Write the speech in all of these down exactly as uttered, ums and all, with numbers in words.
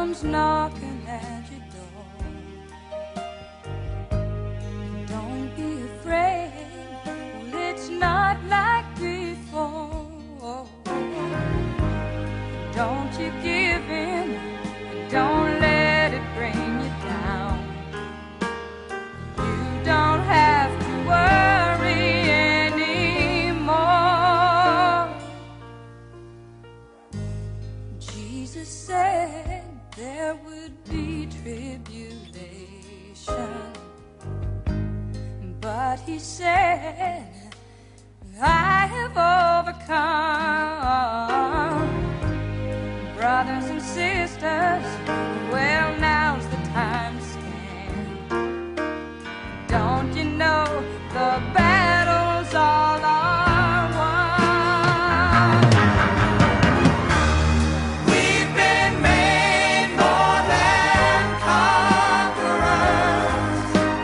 comes knocking at your door. Don't be afraid, well, it's not like before. Don't you give in, don't let it bring you down. You don't have to worry anymore. Jesus said there would be tribulation, but he said, I have overcome. Brothers and sisters, well, now's the time to stand. Don't you know the battles all are won? We've been made more than conquerors,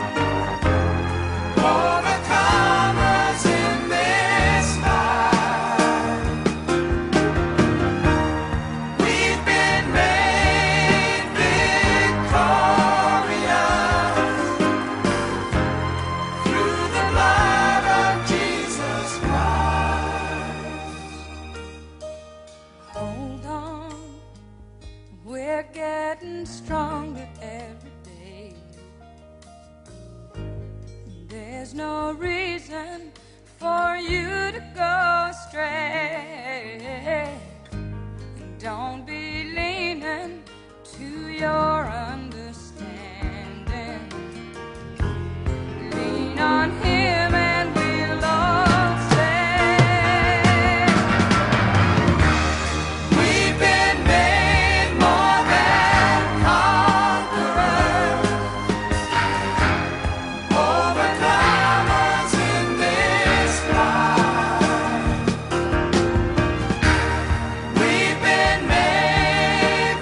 overcomers in this life. We've been made victorious through the blood of Jesus Christ. Hold on, we're getting stronger every day. There's no reason for you to go astray. Don't be leaning to your understanding. Lean on him and we'll all stand. We've been made more than conquerors, overcomers in this life. We've been made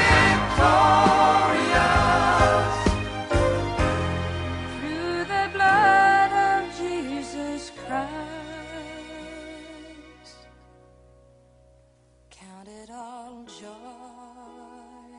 victorious through the blood of Jesus Christ. Count it all joy,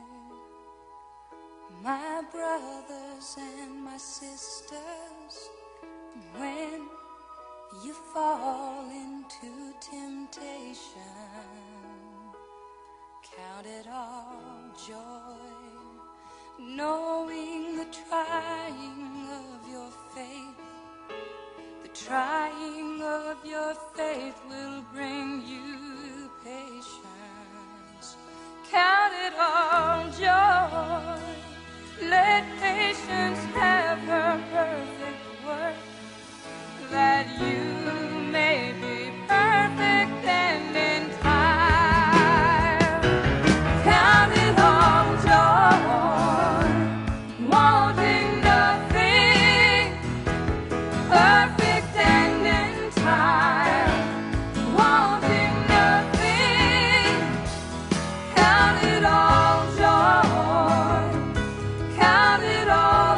my brothers and my sisters, when you fall into temptation. Count it all joy, knowing the trying of your faith, the trying of your faith will bring you patience. Count it all joy, let patience have her perfect work, that you may be perfect and entire. Count it all joy, wanting nothing, perfect and entire, wanting nothing. Count it all joy, count it all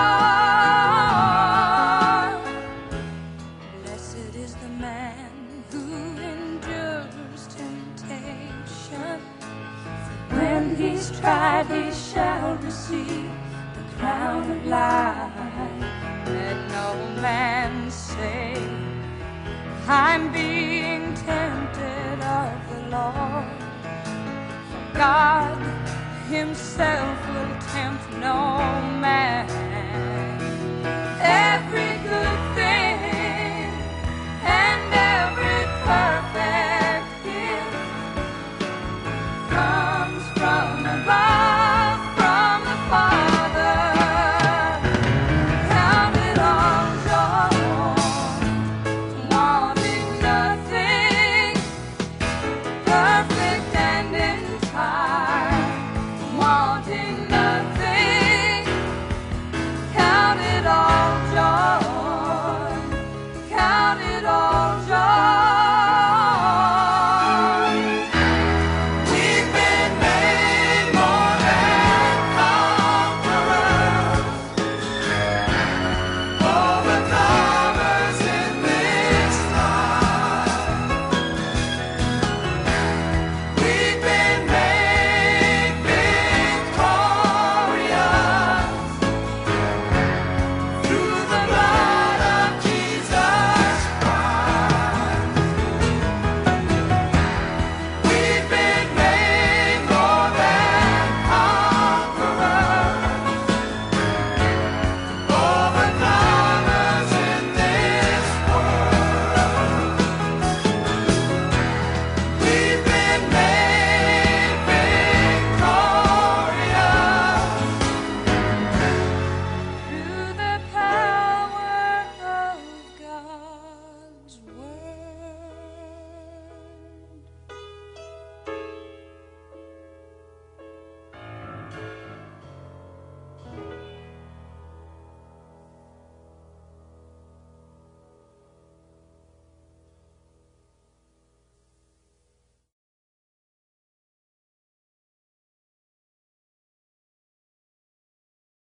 joy. Blessed is the man who endures temptation, for when he's tried he shall receive the crown of life. Let no man say, I'm being tempted of the Lord. For God himself will tempt no man.